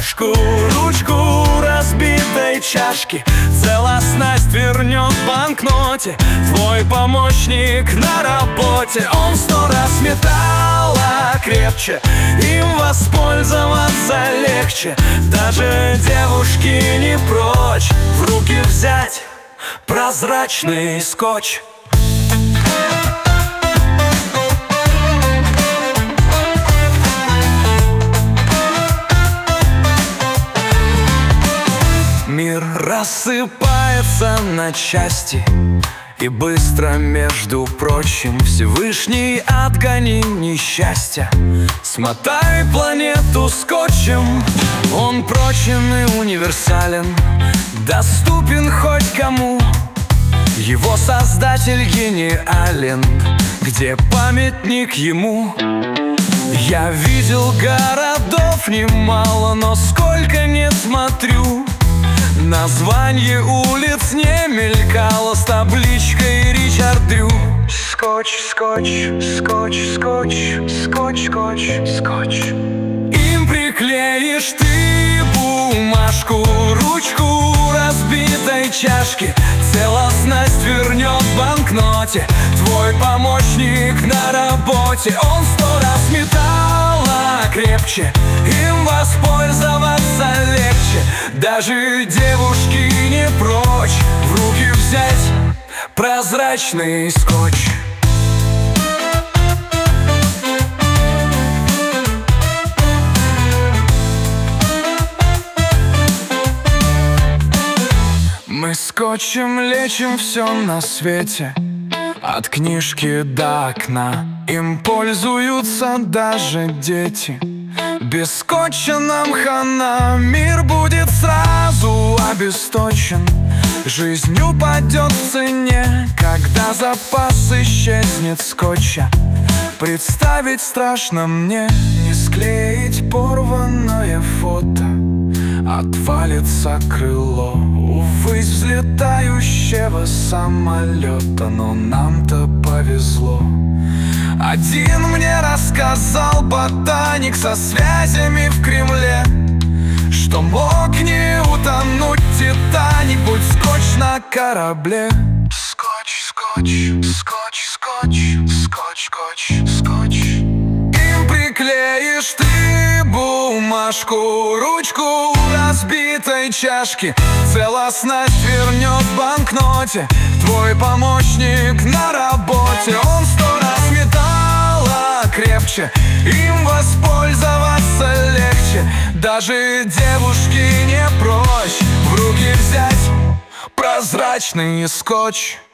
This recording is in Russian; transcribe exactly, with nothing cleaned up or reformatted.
бумажку, ручку разбитой чашки. Целостность вернет в банкноте твой помощник на работе. Он сто раз металла крепче, им воспользоваться легче. Даже девушки не прочь в руки взять прозрачный скотч. Мир рассыпается на части, и быстро, между прочим, Всевышний отгони несчастья. Смотай планету скотчем, он прочен и универсален, доступен хоть кому. Его создатель гениален, где памятник ему? Я видел городов немало, но сколько не смотрю, название улиц не мелькало с табличкой Ричард Дрю. Скотч, скотч, скотч, скотч, скотч, скотч, скотч. Им приклеишь ты бумажку, ручку разбитой чашки. Целостность вернет в банкноте твой помощник на работе. Он сто раз металла крепче, им воспользоваться легче. Даже девушки не прочь в руки взять прозрачный скотч. Мы скотчем лечим все на свете, от книжки до окна. Им пользуются даже дети. Без скотча нам хана, мир будет сразу обесточен. Жизнь упадет в цене, когда запас исчезнет скотча. Представить страшно мне, не склеить порванное фото. Отвалится крыло, увысь взлетающего самолета. Но нам-то повезло. Один мне рассказал ботаник со связями в Кремле, что мог не утонуть Титаник, будь скотч на корабле. Скотч, скотч, скотч, скотч, скотч, скотч, скотч. Им приклеишь ты бумажку, ручку разбитой чашки. Целостность вернет в банкноте твой помощник на работе. Он сто раз металла крепче, им воспользоваться легче. Даже девушки не прочь в руки взять прозрачный скотч.